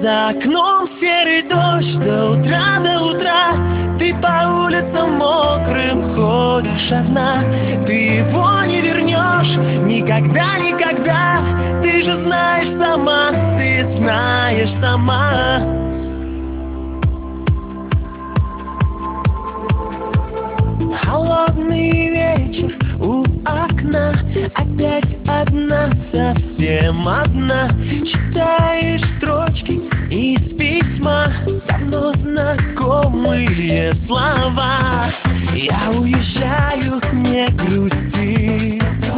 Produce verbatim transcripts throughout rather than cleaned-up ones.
за окном серый дождь до утра, до утра. Ты по улицам мокрым ходишь одна. Ты его не вернешь никогда, никогда. Ты же знаешь сама, ты знаешь сама. Холодный вечер у окна, опять одна, совсем одна. Читаешь строчки из письма, давно знакомые слова. Я уезжаю, не грусти.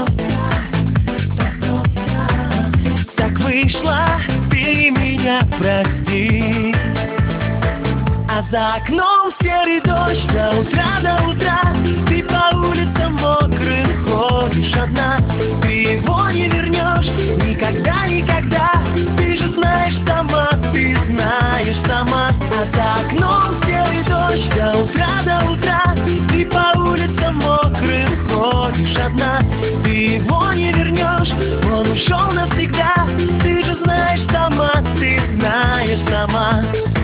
Так вышло, ты меня прости. А за окном серый дождь до утра, до утра. Ты по улицам мокрым ходишь одна. Ты его не вернешь никогда, никогда. Ты же знаешь сама, ты знаешь сама. А за окном серый дождь до утра, до утра. Ты по улицам мокрым ходишь одна. Ты его не вернешь, он ушел навсегда. Ты же знаешь сама, ты знаешь сама.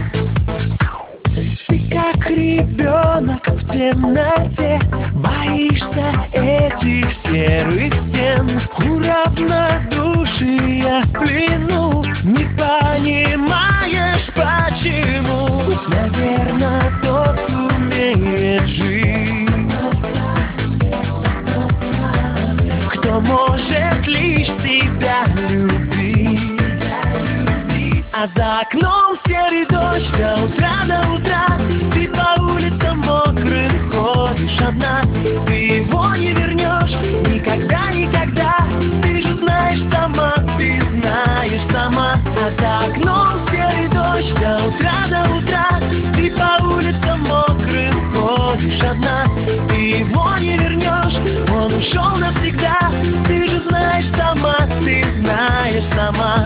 Ты как ребенок в темноте, боишься этих серых стен. У равнодушия в плену, не понимаешь почему. Наверное, тот умеет жить, кто может лишь себя любить. А за окном серый дождь до утра, до утра. Ты по улицам мокрым ходишь одна. Ты его не вернешь никогда, никогда. Ты же знаешь сама, ты знаешь сама. А за окном серый дождь до утра, до утра. Ты по улицам мокрым ходишь одна. Ты его не вернешь, он ушел навсегда. Ты же знаешь сама, ты знаешь сама.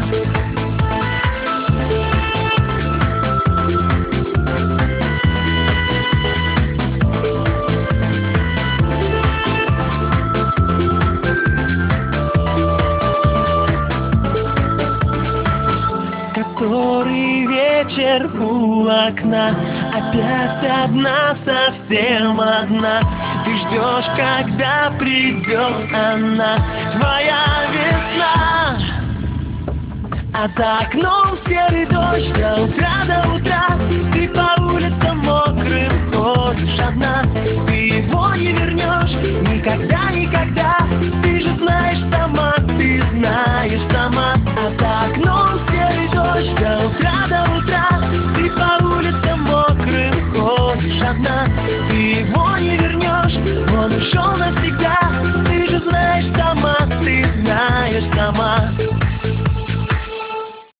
Который вечер у окна, опять одна, совсем одна. Ты ждешь, когда придет она, твоя весна. А за окном серый дождь до утра, до утра. Ты по улицам мокрым ходишь одна. Ты его не вернешь никогда, никогда. Ты же знаешь сама, ты знаешь сама. А за